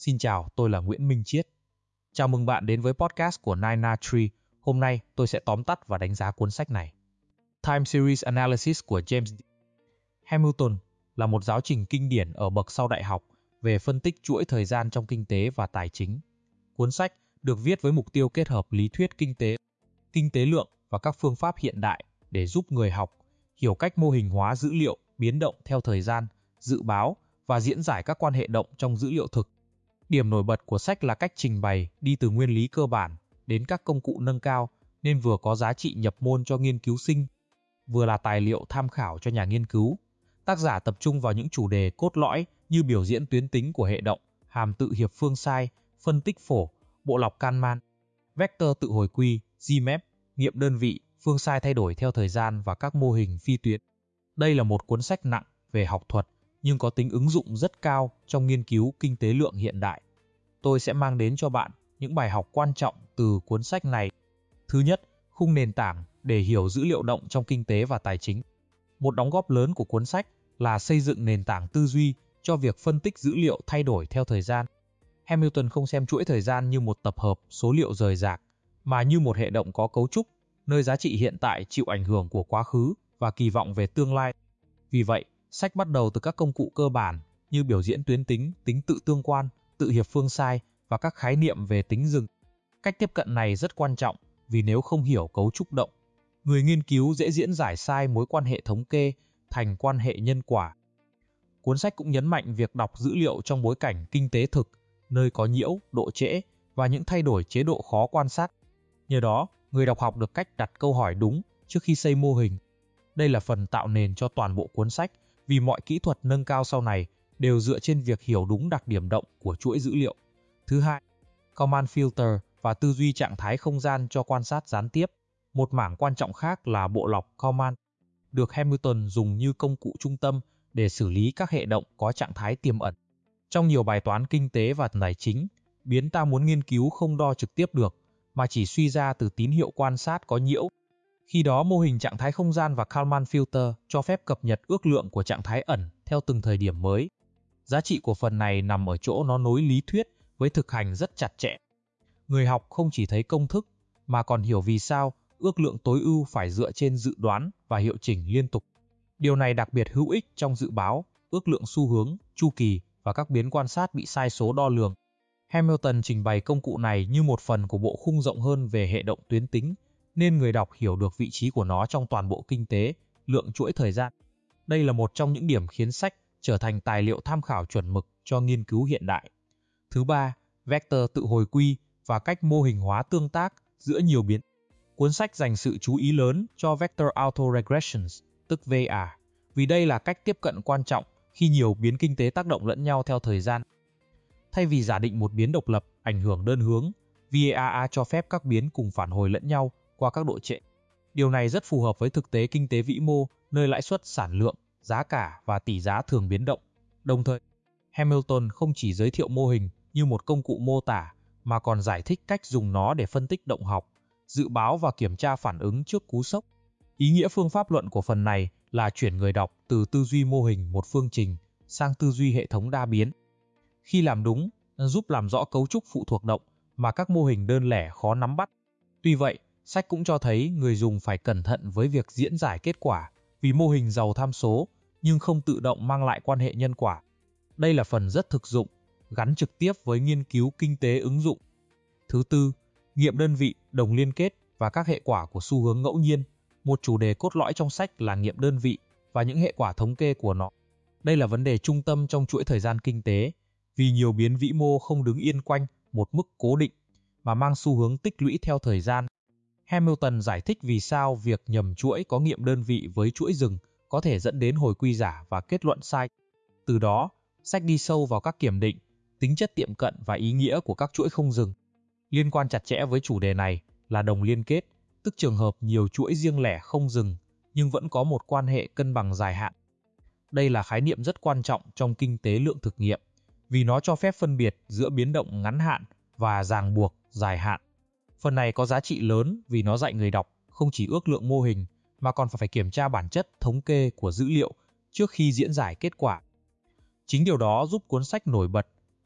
Xin chào, tôi là Nguyễn Minh Chiết. Chào mừng bạn đến với podcast của Nina Tree. Hôm nay tôi sẽ tóm tắt và đánh giá cuốn sách này. Time Series Analysis của James Hamilton là một giáo trình kinh điển ở bậc sau đại học về phân tích chuỗi thời gian trong kinh tế và tài chính. Cuốn sách được viết với mục tiêu kết hợp lý thuyết kinh tế lượng và các phương pháp hiện đại để giúp người học hiểu cách mô hình hóa dữ liệu biến động theo thời gian, dự báo và diễn giải các quan hệ động trong dữ liệu thực. Điểm nổi bật của sách là cách trình bày đi từ nguyên lý cơ bản đến các công cụ nâng cao nên vừa có giá trị nhập môn cho nghiên cứu sinh, vừa là tài liệu tham khảo cho nhà nghiên cứu. Tác giả tập trung vào những chủ đề cốt lõi như biểu diễn tuyến tính của hệ động, hàm tự hiệp phương sai, phân tích phổ, bộ lọc Kalman, vector tự hồi quy, Gmap, nghiệm đơn vị, phương sai thay đổi theo thời gian và các mô hình phi tuyến. Đây là một cuốn sách nặng về học thuật nhưng có tính ứng dụng rất cao trong nghiên cứu kinh tế lượng hiện đại. Tôi sẽ mang đến cho bạn những bài học quan trọng từ cuốn sách này. Thứ nhất, khung nền tảng để hiểu dữ liệu động trong kinh tế và tài chính. Một đóng góp lớn của cuốn sách là xây dựng nền tảng tư duy cho việc phân tích dữ liệu thay đổi theo thời gian. Hamilton không xem chuỗi thời gian như một tập hợp số liệu rời rạc, mà như một hệ động có cấu trúc, nơi giá trị hiện tại chịu ảnh hưởng của quá khứ và kỳ vọng về tương lai. Vì vậy, sách bắt đầu từ các công cụ cơ bản như biểu diễn tuyến tính, tính tự tương quan, tự hiệp phương sai và các khái niệm về tính dừng. Cách tiếp cận này rất quan trọng vì nếu không hiểu cấu trúc động, người nghiên cứu dễ diễn giải sai mối quan hệ thống kê thành quan hệ nhân quả. Cuốn sách cũng nhấn mạnh việc đọc dữ liệu trong bối cảnh kinh tế thực, nơi có nhiễu, độ trễ và những thay đổi chế độ khó quan sát. Nhờ đó, người đọc học được cách đặt câu hỏi đúng trước khi xây mô hình. Đây là phần tạo nền cho toàn bộ cuốn sách vì mọi kỹ thuật nâng cao sau này đều dựa trên việc hiểu đúng đặc điểm động của chuỗi dữ liệu. Thứ hai, Kalman Filter và tư duy trạng thái không gian cho quan sát gián tiếp. Một mảng quan trọng khác là bộ lọc Kalman, được Hamilton dùng như công cụ trung tâm để xử lý các hệ động có trạng thái tiềm ẩn. Trong nhiều bài toán kinh tế và tài chính, biến ta muốn nghiên cứu không đo trực tiếp được, mà chỉ suy ra từ tín hiệu quan sát có nhiễu. Khi đó mô hình trạng thái không gian và Kalman Filter cho phép cập nhật ước lượng của trạng thái ẩn theo từng thời điểm mới. Giá trị của phần này nằm ở chỗ nó nối lý thuyết với thực hành rất chặt chẽ. Người học không chỉ thấy công thức, mà còn hiểu vì sao ước lượng tối ưu phải dựa trên dự đoán và hiệu chỉnh liên tục. Điều này đặc biệt hữu ích trong dự báo, ước lượng xu hướng, chu kỳ và các biến quan sát bị sai số đo lường. Hamilton trình bày công cụ này như một phần của bộ khung rộng hơn về hệ động tuyến tính, nên người đọc hiểu được vị trí của nó trong toàn bộ kinh tế, lượng chuỗi thời gian. Đây là một trong những điểm khiến sách trở thành tài liệu tham khảo chuẩn mực cho nghiên cứu hiện đại. Thứ ba, vector tự hồi quy và cách mô hình hóa tương tác giữa nhiều biến. Cuốn sách dành sự chú ý lớn cho Vector Autoregressions, tức VA, vì đây là cách tiếp cận quan trọng khi nhiều biến kinh tế tác động lẫn nhau theo thời gian. Thay vì giả định một biến độc lập ảnh hưởng đơn hướng, VAA cho phép các biến cùng phản hồi lẫn nhau qua các độ trễ. Điều này rất phù hợp với thực tế kinh tế vĩ mô, nơi lãi suất, sản lượng, giá cả và tỷ giá thường biến động. Đồng thời, Hamilton không chỉ giới thiệu mô hình như một công cụ mô tả, mà còn giải thích cách dùng nó để phân tích động học, dự báo và kiểm tra phản ứng trước cú sốc. Ý nghĩa phương pháp luận của phần này là chuyển người đọc từ tư duy mô hình một phương trình sang tư duy hệ thống đa biến. Khi làm đúng, giúp làm rõ cấu trúc phụ thuộc động mà các mô hình đơn lẻ khó nắm bắt. Tuy vậy, sách cũng cho thấy người dùng phải cẩn thận với việc diễn giải kết quả, vì mô hình giàu tham số nhưng không tự động mang lại quan hệ nhân quả. Đây là phần rất thực dụng, gắn trực tiếp với nghiên cứu kinh tế ứng dụng. Thứ tư, nghiệm đơn vị, đồng liên kết và các hệ quả của xu hướng ngẫu nhiên. Một chủ đề cốt lõi trong sách là nghiệm đơn vị và những hệ quả thống kê của nó. Đây là vấn đề trung tâm trong chuỗi thời gian kinh tế, vì nhiều biến vĩ mô không đứng yên quanh một mức cố định, mà mang xu hướng tích lũy theo thời gian. Hamilton giải thích vì sao việc nhầm chuỗi có nghiệm đơn vị với chuỗi rừng có thể dẫn đến hồi quy giả và kết luận sai. Từ đó, sách đi sâu vào các kiểm định, tính chất tiệm cận và ý nghĩa của các chuỗi không dừng. Liên quan chặt chẽ với chủ đề này là đồng liên kết, tức trường hợp nhiều chuỗi riêng lẻ không dừng nhưng vẫn có một quan hệ cân bằng dài hạn. Đây là khái niệm rất quan trọng trong kinh tế lượng thực nghiệm, vì nó cho phép phân biệt giữa biến động ngắn hạn và ràng buộc dài hạn. Phần này có giá trị lớn vì nó dạy người đọc không chỉ ước lượng mô hình mà còn phải kiểm tra bản chất thống kê của dữ liệu trước khi diễn giải kết quả. Chính điều đó giúp cuốn sách nổi bật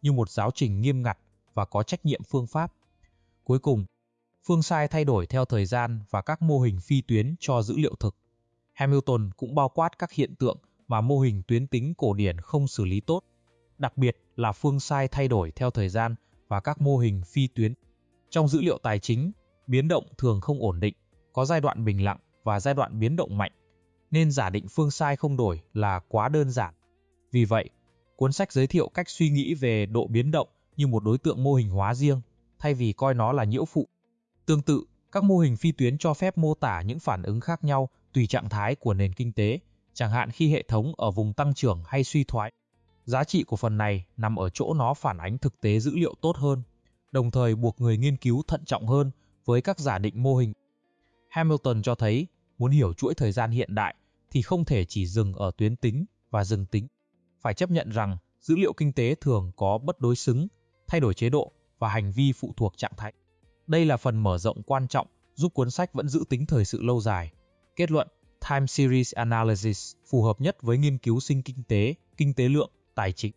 như một giáo trình nghiêm ngặt và có trách nhiệm phương pháp. Cuối cùng, phương sai thay đổi theo thời gian và các mô hình phi tuyến cho dữ liệu thực. Hamilton cũng bao quát các hiện tượng mà mô hình tuyến tính cổ điển không xử lý tốt, đặc biệt là phương sai thay đổi theo thời gian và các mô hình phi tuyến. Trong dữ liệu tài chính, biến động thường không ổn định, có giai đoạn bình lặng và giai đoạn biến động mạnh, nên giả định phương sai không đổi là quá đơn giản. Vì vậy, cuốn sách giới thiệu cách suy nghĩ về độ biến động như một đối tượng mô hình hóa riêng, thay vì coi nó là nhiễu phụ. Tương tự, các mô hình phi tuyến cho phép mô tả những phản ứng khác nhau tùy trạng thái của nền kinh tế, chẳng hạn khi hệ thống ở vùng tăng trưởng hay suy thoái. Giá trị của phần này nằm ở chỗ nó phản ánh thực tế dữ liệu tốt hơn, đồng thời buộc người nghiên cứu thận trọng hơn với các giả định mô hình. Hamilton cho thấy, muốn hiểu chuỗi thời gian hiện đại thì không thể chỉ dừng ở tuyến tính và dừng tính. Phải chấp nhận rằng dữ liệu kinh tế thường có bất đối xứng, thay đổi chế độ và hành vi phụ thuộc trạng thái. Đây là phần mở rộng quan trọng giúp cuốn sách vẫn giữ tính thời sự lâu dài. Kết luận, Time Series Analysis phù hợp nhất với nghiên cứu sinh kinh tế lượng, tài chính.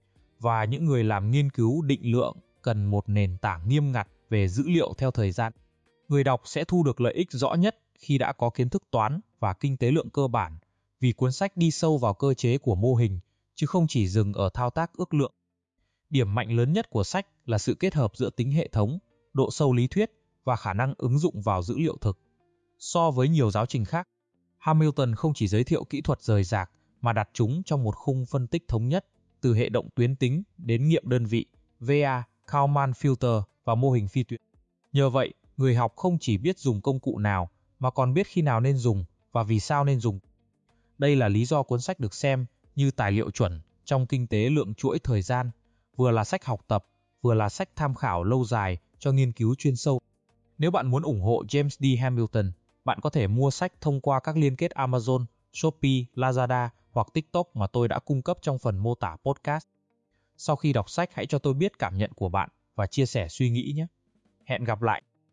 Và những người làm nghiên cứu định lượng cần một nền tảng nghiêm ngặt về dữ liệu theo thời gian. Người đọc sẽ thu được lợi ích rõ nhất khi đã có kiến thức toán và kinh tế lượng cơ bản, vì cuốn sách đi sâu vào cơ chế của mô hình, chứ không chỉ dừng ở thao tác ước lượng. Điểm mạnh lớn nhất của sách là sự kết hợp giữa tính hệ thống, độ sâu lý thuyết và khả năng ứng dụng vào dữ liệu thực. So với nhiều giáo trình khác, Hamilton không chỉ giới thiệu kỹ thuật rời rạc mà đặt chúng trong một khung phân tích thống nhất, từ hệ động tuyến tính đến nghiệm đơn vị, VA, Kalman filter và mô hình phi tuyến. Nhờ vậy, người học không chỉ biết dùng công cụ nào mà còn biết khi nào nên dùng và vì sao nên dùng. Đây là lý do cuốn sách được xem như tài liệu chuẩn trong kinh tế lượng chuỗi thời gian, vừa là sách học tập, vừa là sách tham khảo lâu dài cho nghiên cứu chuyên sâu. Nếu bạn muốn ủng hộ James D. Hamilton, bạn có thể mua sách thông qua các liên kết Amazon, Shopee, Lazada hoặc TikTok mà tôi đã cung cấp trong phần mô tả podcast. Sau khi đọc sách, hãy cho tôi biết cảm nhận của bạn và chia sẻ suy nghĩ nhé. Hẹn gặp lại!